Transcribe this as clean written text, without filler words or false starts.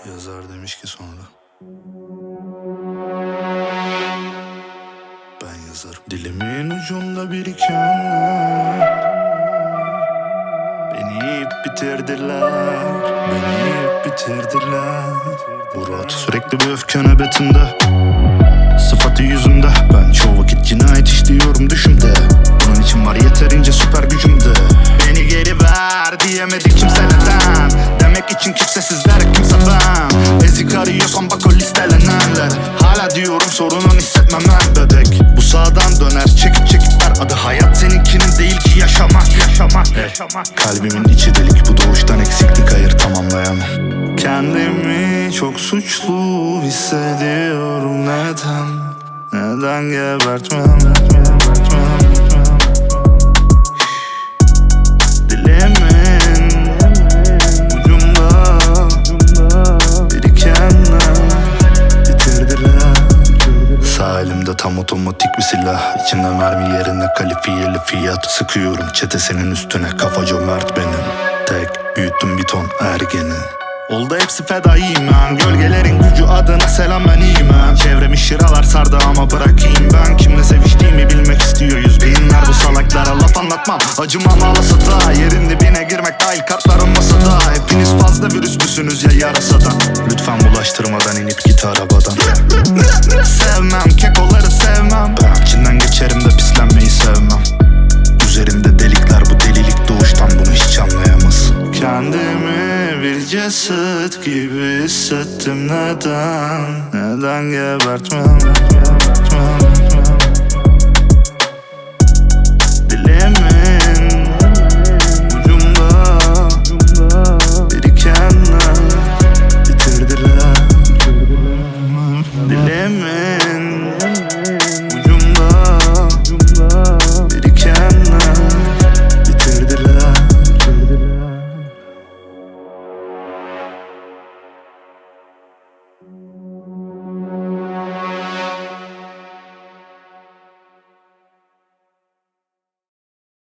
Yazar demiş ki sonra, ben yazarım. Dilimin ucunda birikenler beni yiyip bitirdiler, beni yiyip bitirdiler. Murat sürekli bir öfke nöbetinde, sıfatı yüzümde. Ben çoğu vakit cinayet işliyorum düşümde. Bunun için var yeterince süper gücümde. Beni geri ver diyemedi kimse neden. Demek için kimsesizler kimse ben. Ezik arıyorsan bak o listelenenler. Hala diyorum sorunun hissetmemen bebek. Bu sağdan döner çekip der. Adı hayat seninkinin değil ki yaşamak. Kalbimin içi delik, bu doğuştan eksiklik, hayır tamamlayamam. Kendimi çok suçlu hissediyorum, neden? Neden gebertmem? Dilimin ucunda birikenler bitirdiler. Sağ elimde tam otomatik bir silah, İçimde mermi yerine kalifiyeli fiyat. Sıkıyorum çetesinin üstüne, kafa cömert benim. Tek büyüttüm bir ton ergeni. Oldu hepsi fedaiyim ben. Gölgelerin gücü adına selam, ben iyiyim ben. Çevremi şıralar sardı ama bırakayım ben. Kimle seviştiğimi bilmek istiyor yüz binler. Bu salaklara laf anlatmam, acımam ağlasa da. Yerin dibine girmek dahil kartlarım masada. Hepiniz fazla virüslüsünüz ya yarasadan. Lütfen bulaştırmadan inip git arabadan. Sevmem kekoları sevmem. Ben içinden geçerim de pislenmeyi sevmem. Üzerimde delikler, bu delilik doğuştan, bunu hiç anlayamaz. Kendimi bir ceset gibi hissettim, neden? Neden gebertmem? Dilimin ucunda birikenler bitirdiler. Dilimin